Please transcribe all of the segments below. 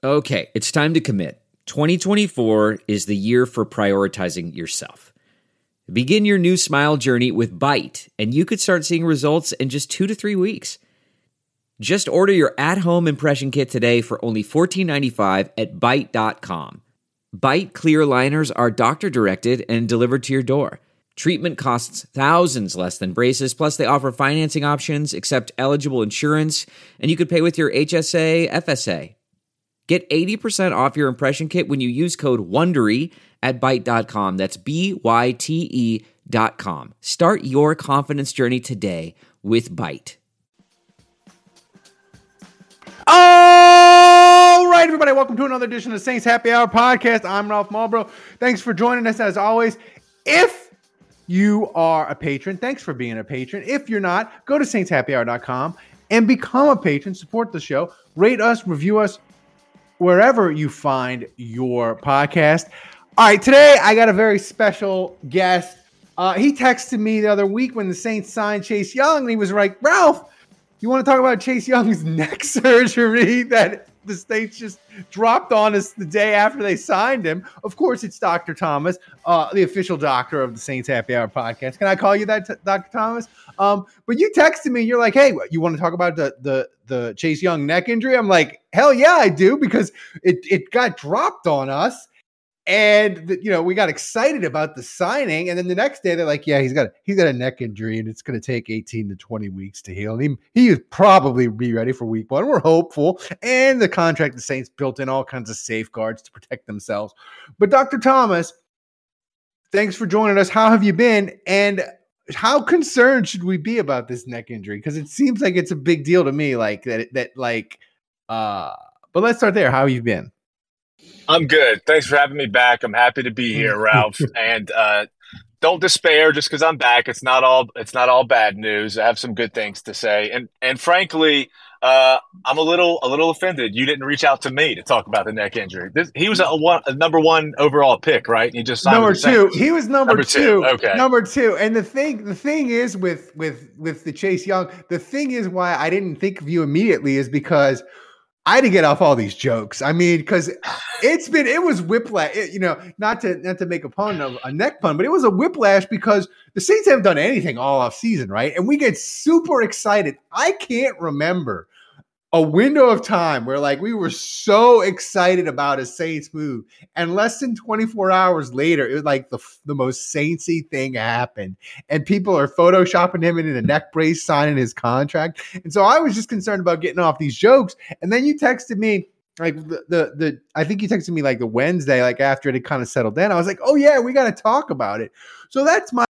Okay, it's time to commit. 2024 is the year for prioritizing yourself. Begin your new smile journey with Byte, and you could start seeing results in just 2 to 3 weeks. Just order your at-home impression kit today for only $14.95 at Byte.com. Byte clear liners are doctor-directed and delivered to your door. Treatment costs thousands less than braces, plus they offer financing options, accept eligible insurance, and you could pay with your HSA, FSA. Get 80% off your impression kit when you use code WONDERY at Byte.com. That's BYTE.com. Start your confidence journey today with Byte. All right, everybody, welcome to another edition of the Saints Happy Hour podcast. I'm Ralph Marlboro. Thanks for joining us as always. If you are a patron, thanks for being a patron. If you're not, go to saintshappyhour.com and become a patron. Support the show. Rate us, review us, wherever you find your podcast. All right, today I got a very special guest. He texted me the other week when the Saints signed Chase Young, and he was like, Ralph, you want to talk about Chase Young's neck surgery that the Saints just dropped on us the day after they signed him? Of course, it's Dr. Thomas, the official doctor of the Saints Happy Hour podcast. Can I call you that, Dr. Thomas? But you texted me, you're like, hey, you want to talk about the Chase Young neck injury? I'm like, hell yeah, I do, because it got dropped on us. And we got excited about the signing, and then the next day they're like, "Yeah, he's got a neck injury, and it's going to take 18 to 20 weeks to heal." And he would probably be ready for week 1. We're hopeful, and the contract, the Saints built in all kinds of safeguards to protect themselves. But Dr. Thomas, thanks for joining us. How have you been, and how concerned should we be about this neck injury? Because it seems like it's a big deal to me, like that. But let's start there. How have you been? I'm good. Thanks for having me back. I'm happy to be here, Ralph. And don't despair just because I'm back. It's not all bad news. I have some good things to say. And frankly, I'm a little offended. You didn't reach out to me to talk about the neck injury. He was a number 1 overall pick, right? And he just signed number 2. He was number two. Okay. Number 2. And the thing is with the Chase Young, the thing is why I didn't think of you immediately is because I had to get off all these jokes. I mean, because it was whiplash, not to make a neck pun, but it was a whiplash because the Saints haven't done anything all off season, right? And we get super excited. I can't remember a window of time where we were so excited about a Saints move, and less than 24 hours later, it was like the most Saintsy thing happened, and people are photoshopping him in a neck brace, signing his contract. And so I was just concerned about getting off these jokes. And then you texted me I think you texted me the Wednesday, after it had kind of settled down. I was like, oh yeah, we got to talk about it. So that's my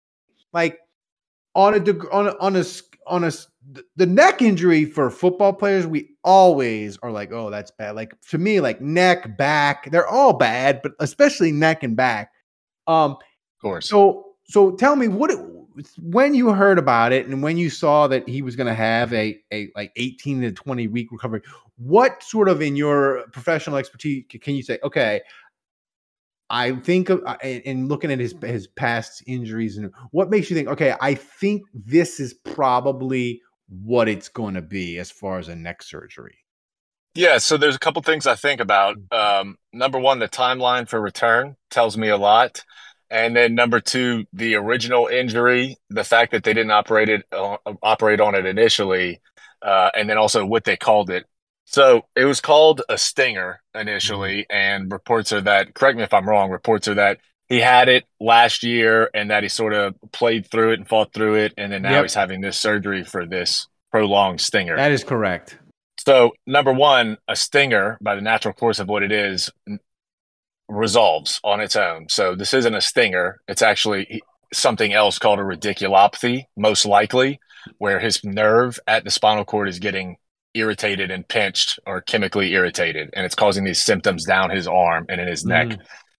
the neck injury for football players, we always are like, oh, that's bad. To me, neck, back, they're all bad, but especially neck and back. Of course. So tell me when you heard about it and when you saw that he was going to have a 18 to 20 week recovery, what sort of in your professional expertise can you say, okay, I think of in looking at his past injuries, and what makes you think, okay, I think this is probably what it's going to be as far as a neck surgery? Yeah, so there's a couple things I think about. Number 1, the timeline for return tells me a lot. And then number 2, the original injury, the fact that they didn't operate on it initially, and then also what they called it. So it was called a stinger initially, and reports are that, correct me if I'm wrong, reports are that he had it last year and that he sort of played through it and fought through it, and then now he's having this surgery for this prolonged stinger. That is correct. So number 1, a stinger, by the natural course of what it is, resolves on its own. So this isn't a stinger. It's actually something else called a radiculopathy, most likely, where his nerve at the spinal cord is getting irritated and pinched or chemically irritated, and it's causing these symptoms down his arm and in his neck.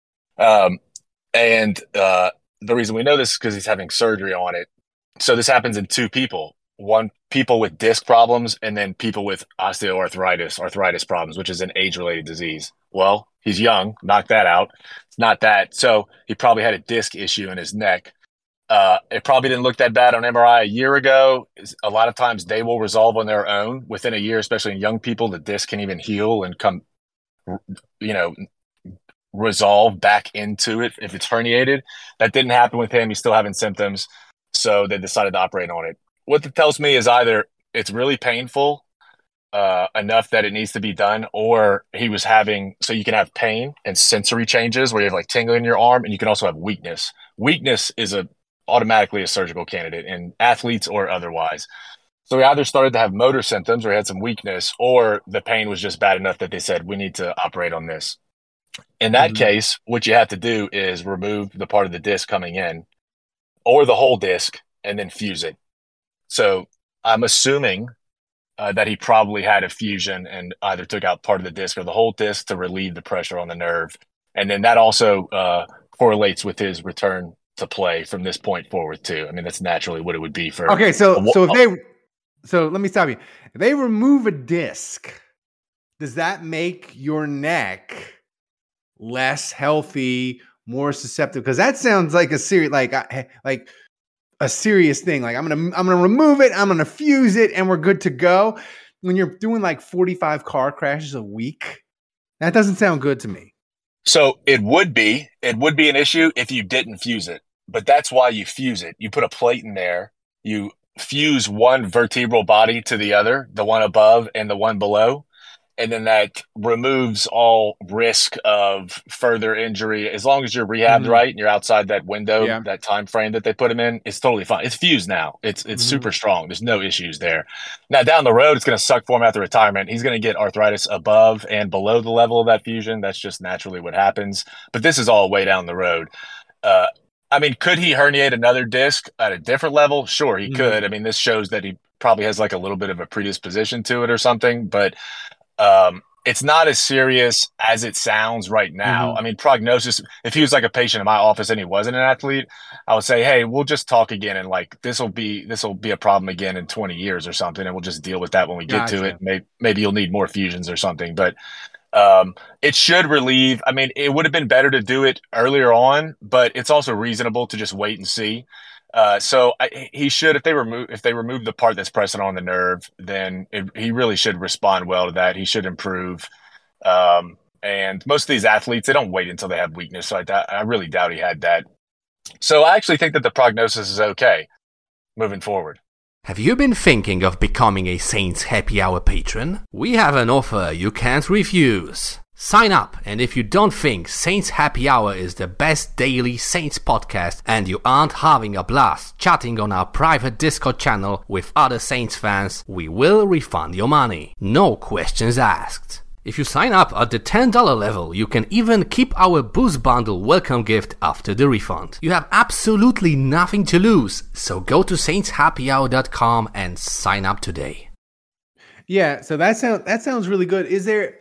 And the reason we know this is because he's having surgery on it. So this happens in 2 people. One, people with disc problems, and then people with arthritis problems, which is an age-related disease. Well, he's young, knock that out. It's not that. So he probably had a disc issue in his neck. It probably didn't look that bad on MRI a year ago. A lot of times they will resolve on their own within a year, especially in young people. The disc can even heal and come you know, resolve back into it if it's herniated. That didn't happen with him. He's still having symptoms. So they decided to operate on it. What that tells me is either it's really painful enough that it needs to be done, or he was having, so you can have pain and sensory changes where you have like tingling in your arm, and you can also have weakness. Weakness is automatically a surgical candidate in athletes or otherwise. So he either started to have motor symptoms or he had some weakness, or the pain was just bad enough that they said, we need to operate on this. In that case, what you have to do is remove the part of the disc coming in or the whole disc and then fuse it. So I'm assuming that he probably had a fusion and either took out part of the disc or the whole disc to relieve the pressure on the nerve. And then that also correlates with his return to play from this point forward too. I mean, that's naturally what it would be for. Okay, so let me stop you. If they remove a disc, does that make your neck less healthy, more susceptible? Because that sounds like a serious, like a serious thing. Like I'm gonna remove it, I'm gonna fuse it, and we're good to go. When you're doing like 45 car crashes a week, that doesn't sound good to me. So it would be an issue if you didn't fuse it, but that's why you fuse it. You put a plate in there, you fuse one vertebral body to the other, the one above and the one below. And then that removes all risk of further injury. As long as you're rehabbed right and you're outside that window, that time frame that they put him in, it's totally fine. It's fused now. It's super strong. There's no issues there. Now, down the road, it's going to suck for him after retirement. He's going to get arthritis above and below the level of that fusion. That's just naturally what happens. But this is all way down the road. I mean, could he herniate another disc at a different level? Sure, he could. I mean, this shows that he probably has like a little bit of a predisposition to it or something, but it's not as serious as it sounds right now. I mean, prognosis, if he was like a patient in my office and he wasn't an athlete, I would say, hey, we'll just talk again. And like, this will be a problem again in 20 years or something. And we'll just deal with that when we get to it. Maybe you'll need more fusions or something, but it should relieve. I mean, it would have been better to do it earlier on, but it's also reasonable to just wait and see. So he should, if they remove the part that's pressing on the nerve, then he really should respond well to that. He should improve. And most of these athletes, they don't wait until they have weakness. So I really doubt he had that. So I actually think that the prognosis is okay moving forward. Have you been thinking of becoming a Saints Happy Hour patron? We have an offer you can't refuse. Sign up, and if you don't think Saints Happy Hour is the best daily Saints podcast and you aren't having a blast chatting on our private Discord channel with other Saints fans, we will refund your money. No questions asked. If you sign up at the $10 level, you can even keep our Boost Bundle welcome gift after the refund. You have absolutely nothing to lose, so go to saintshappyhour.com and sign up today. Yeah, so that sounds really good. Is there,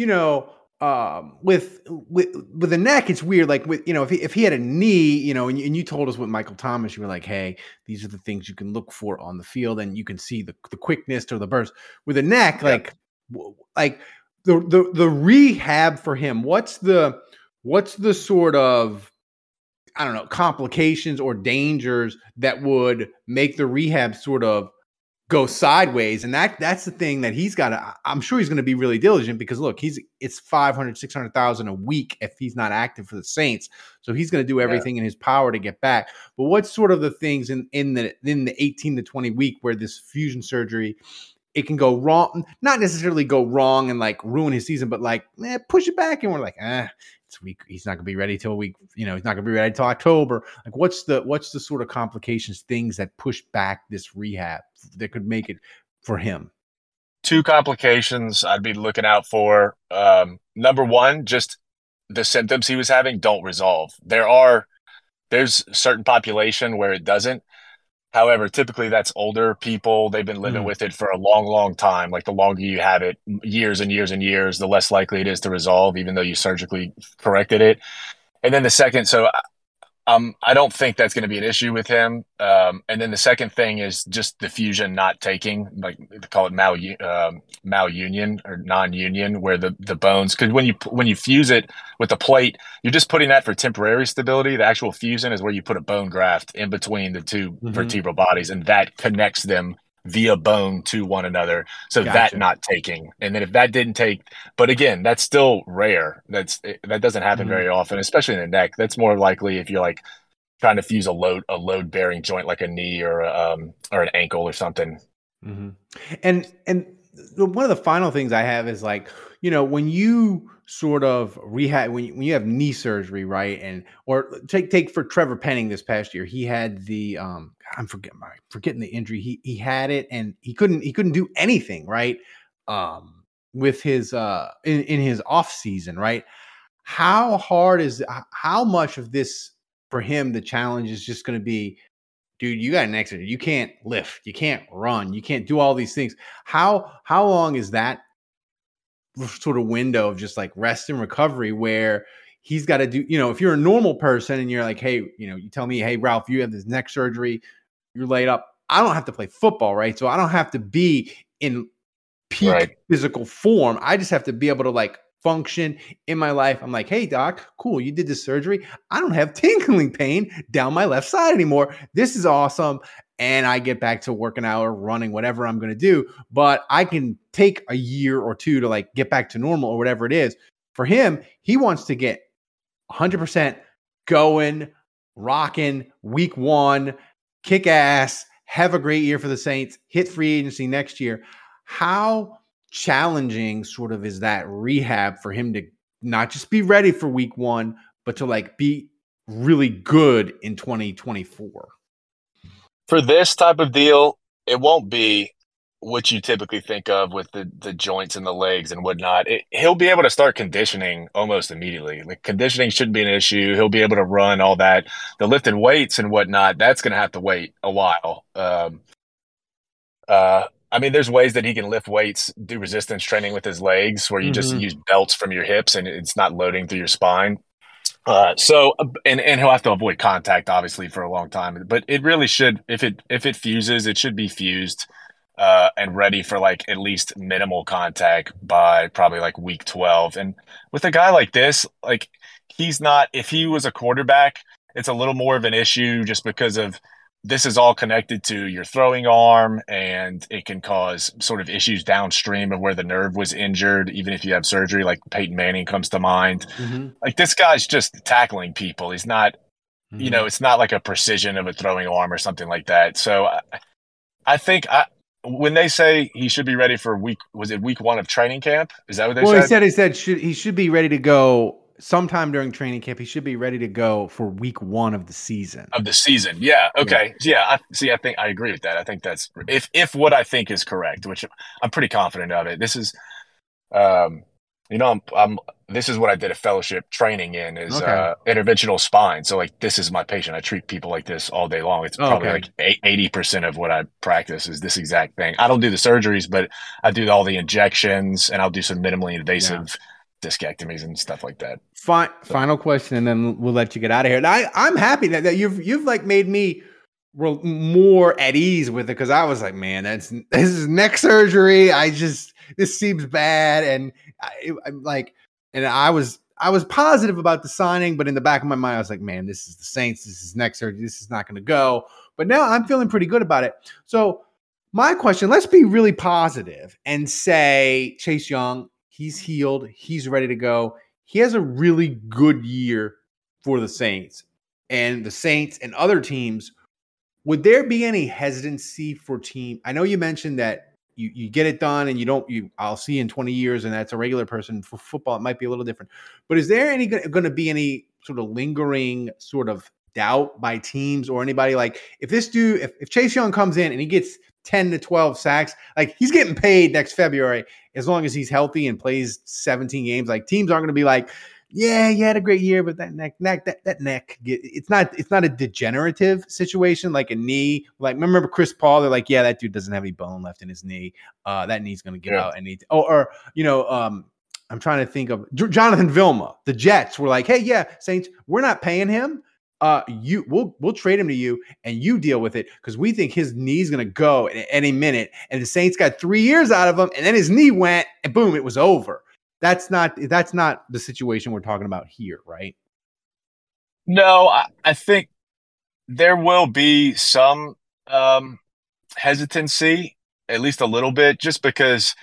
with the neck, it's weird. Like if he had a knee, and you told us with Michael Thomas, you were like, hey, these are the things you can look for on the field, and you can see the quickness or the burst. With a neck, like the rehab for him, what's the sort of, I don't know, complications or dangers that would make the rehab sort of go sideways? And that's the thing that he's got to, I'm sure he's going to be really diligent, because look, it's 500, 600,000 a week if he's not active for the Saints. So he's going to do everything in his power to get back. But what's sort of the things in the 18 to 20 week where this fusion surgery, it can go wrong, not necessarily go wrong and like ruin his season, but like push it back. And we're like, it's weak. He's not going to be ready till he's not going to be ready till October. Like what's the sort of complications, things that push back this rehab that could make it for him? Two complications I'd be looking out for. Number one, just the symptoms he was having don't resolve. There's a certain population where it doesn't. However, typically that's older people. They've been living with it for a long, long time. Like the longer you have it, years and years and years, the less likely it is to resolve, even though you surgically corrected it. And then the second, I don't think that's going to be an issue with him. And then the second thing is just the fusion not taking, like they call it malunion or non-union, where the bones, because when you fuse it with the plate, you're just putting that for temporary stability. The actual fusion is where you put a bone graft in between the two vertebral bodies, and that connects them via bone to one another. So that Gotcha. not taking, and then if that didn't take, but again, that's still rare. That doesn't happen Mhm. very often, especially in the neck. That's more likely if you're like trying to fuse a load bearing joint like a knee or an ankle or something. Mhm. And one of the final things I have is like, when you sort of rehab, when you have knee surgery, right? And or take for Trevor Penning this past year, he had the forgetting the injury. He had it and he couldn't do anything, right? With his in his off season, right? How much of this for him the challenge is just going to be, dude, you got an accident. You can't lift, you can't run, you can't do all these things. How long is that sort of window of just like rest and recovery where he's got to do, if you're a normal person and you're like, hey, you tell me, hey, Ralph, you have this neck surgery, you're laid up. I don't have to play football, right? So I don't have to be in peak physical form. I just have to be able to like function in my life. I'm like, hey, doc, cool. You did this surgery. I don't have tingling pain down my left side anymore. This is awesome. And I get back to working out or running, whatever I'm going to do. But I can take a year or two to like get back to normal or whatever it is. For him, he wants to get 100% going, rocking week one, kick ass, have a great year for the Saints, hit free agency next year. How challenging sort of is that rehab for him to not just be ready for week one, but to like be really good in 2024? For this type of deal, it won't be what you typically think of with the joints and the legs and whatnot. He'll be able to start conditioning almost immediately. Like conditioning shouldn't be an issue. He'll be able to run all that. The lifting weights and whatnot, that's going to have to wait a while. I mean, there's ways that he can lift weights, do resistance training with his legs, where you just use belts from your hips and it's not loading through your spine. And he'll have to avoid contact obviously for a long time, but it really should, if it fuses, it should be fused and ready for like at least minimal contact by probably like week 12. And with a guy like this, like he's not, if he was a quarterback, it's a little more of an issue just because of this is all connected to your throwing arm and it can cause sort of issues downstream of where the nerve was injured, even if you have surgery, like Peyton Manning comes to mind. Like this guy's just tackling people. He's not, it's not like a precision of a throwing arm or something like that. So I think when they say he should be ready for week 1 of training camp? Is that what they said? He said he should be ready to go sometime during training camp. He should be ready to go for week 1 of the season. Yeah. Okay. Yeah. I think I agree with that. I think that's if what I think is correct, which I'm pretty confident of it. This is, this is what I did a fellowship training in is interventional spine. So like, this is my patient. I treat people like this all day long. It's probably like 80% of what I practice is this exact thing. I don't do the surgeries, but I do all the injections and I'll do some minimally invasive discectomies and stuff like that. Final question, and then we'll let you get out of here. And I'm happy that you've like made me more at ease with it, because I was like, man, this is neck surgery. This seems bad, and I was positive about the signing, but in the back of my mind, I was like, man, this is the Saints. This is neck surgery. This is not going to go. But now I'm feeling pretty good about it. So my question: let's be really positive and say Chase Young. He's healed. He's ready to go. He has a really good year for the Saints. And the Saints and other teams, would there be any hesitancy for team? I know you mentioned that you get it done and I'll see in 20 years and that's a regular person. For football, it might be a little different. But is there going to be any sort of lingering sort of doubt by teams or anybody? Like if Chase Young comes in and he gets 10 to 12 sacks, like he's getting paid next February as long as he's healthy and plays 17 games. Like teams aren't going to be like, yeah, you had a great year, but that neck, it's not a degenerative situation like a knee. Like remember Chris Paul? They're like, yeah, that dude doesn't have any bone left in his knee. That knee's going to give out. And I'm trying to think of Jonathan Vilma. The Jets were like, hey, yeah, Saints, we're not paying him. We'll trade him to you and you deal with it because we think his knee's going to go at any minute. And the Saints got 3 years out of him, and then his knee went, and boom, it was over. That's not the situation we're talking about here, right? No, I think there will be some hesitancy, at least a little bit, just because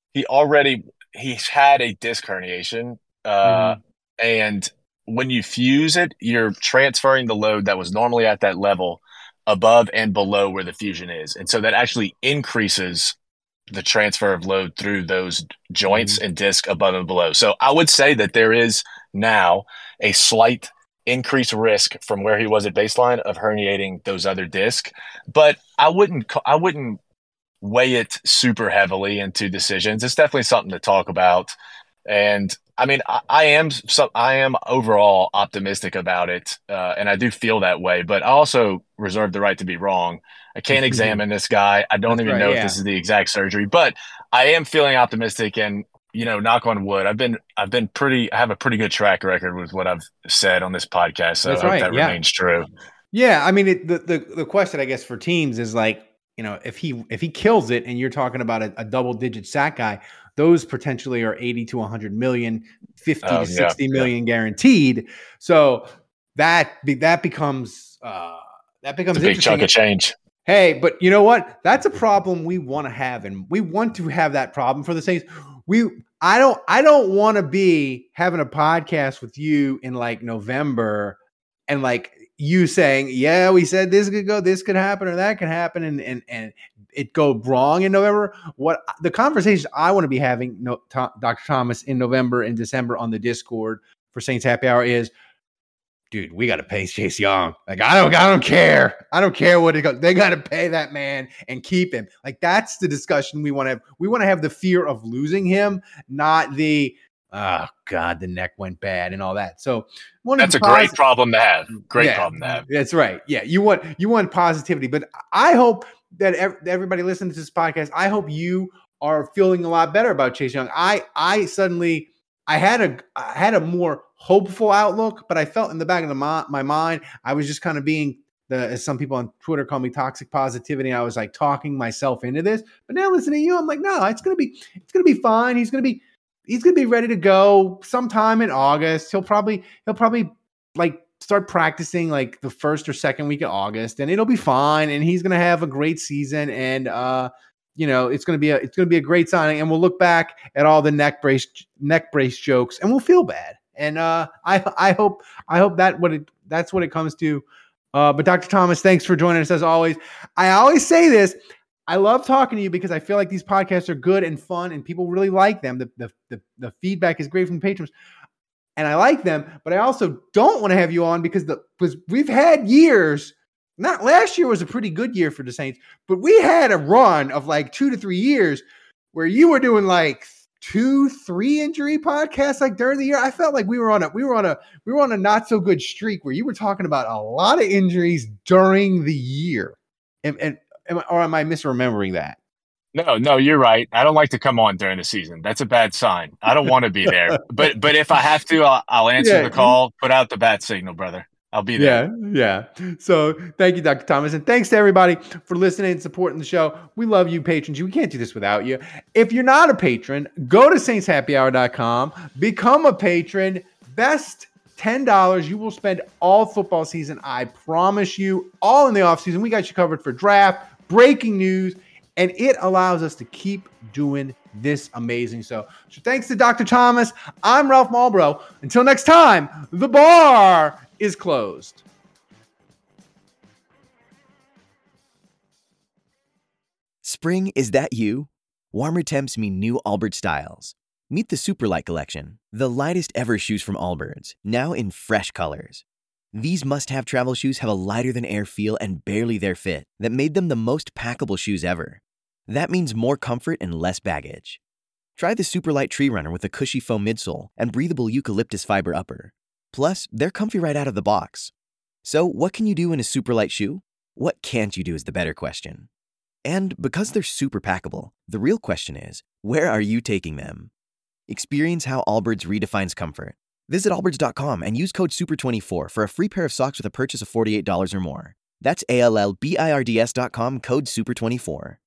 he's had a disc herniation, Mhm. and when you fuse it, you're transferring the load that was normally at that level above and below where the fusion is, and so that actually increases the transfer of load through those joints Mhm. and disc above and below. So I would say that there is now a slight increased risk from where he was at baseline of herniating those other discs, but I wouldn't weigh it super heavily into decisions. It's definitely something to talk about. And I mean, I am overall optimistic about it, and I do feel that way. But I also reserve the right to be wrong. I can't examine this guy. I don't That's even right. know if Yeah. this is the exact surgery, but I am feeling optimistic. And knock on wood, I have a pretty good track record with what I've said on this podcast. So I That's hope right. that Yeah. remains true. Yeah. I mean, the question, I guess, for teams is like, if he kills it and you're talking about a double digit sack guy, those potentially are 80 to 100 million, 50 to Yeah, 60 yeah. million guaranteed. So that becomes It's a big chunk interesting. of change. Hey, but you know what? That's a problem we want to have, and we want to have that problem for the Saints. I don't want to be having a podcast with you in like November and like you saying, yeah, we said this could go, this could happen, or that could happen, and it go wrong in November. What the conversation I want to be having, Dr. Thomas, in November and December on the Discord for Saints Happy Hour is, dude, we got to pay Chase Young. Like, I don't care. I don't care what it goes. They got to pay that man and keep him. Like, that's the discussion we want to have. We want to have the fear of losing him, not the, oh God, the neck went bad and all that. So That's a great problem to have. Great problem to have. That's right. Yeah. You want positivity, but I hope that everybody listening to this podcast, I hope you are feeling a lot better about Chase Young. I suddenly, I had a more hopeful outlook, but I felt in the back of my mind, I was just kind of being as some people on Twitter call me, toxic positivity. I was like talking myself into this, but now listening to you, I'm like, no, it's gonna be fine. He's gonna be ready to go sometime in August. He'll probably like start practicing like the first or second week of August, and it'll be fine. And he's gonna have a great season, and it's going to be a great signing, and we'll look back at all the neck brace jokes, and we'll feel bad. And I hope that's what it comes to. But Dr. Thomas, thanks for joining us as always. I always say this. I love talking to you because I feel like these podcasts are good and fun, and people really like them. The feedback is great from patrons, and I like them. But I also don't want to have you on because we've had years. Not last year was a pretty good year for the Saints, but we had a run of like 2 to 3 years where you were doing like 2-3 injury podcasts like during the year. I felt like we were on a not so good streak where you were talking about a lot of injuries during the year. Or am I misremembering that? No, you're right. I don't like to come on during the season. That's a bad sign. I don't want to be there. But if I have to, I'll answer the call. Put out the bat signal, brother. I'll be there. Yeah. So thank you, Dr. Thomas. And thanks to everybody for listening and supporting the show. We love you, patrons. We can't do this without you. If you're not a patron, go to saintshappyhour.com, become a patron. Best $10 you will spend all football season. I promise you, all in the offseason. We got you covered for draft, breaking news, and it allows us to keep doing this amazing. So thanks to Dr. Thomas. I'm Ralph Malbrough. Until next time, the bar is closed. Spring, is that you? Warmer temps mean new Allbirds styles. Meet the Superlight Collection, the lightest ever shoes from Allbirds, now in fresh colors. These must-have travel shoes have a lighter-than-air feel and barely their fit that made them the most packable shoes ever. That means more comfort and less baggage. Try the Superlight Tree Runner with a cushy foam midsole and breathable eucalyptus fiber upper. Plus, they're comfy right out of the box. So, what can you do in a Superlight shoe? What can't you do is the better question. And because they're super packable, the real question is, where are you taking them? Experience how Allbirds redefines comfort. Visit allbirds.com and use code SUPER24 for a free pair of socks with a purchase of $48 or more. That's ALLBIRDS.com, code SUPER24.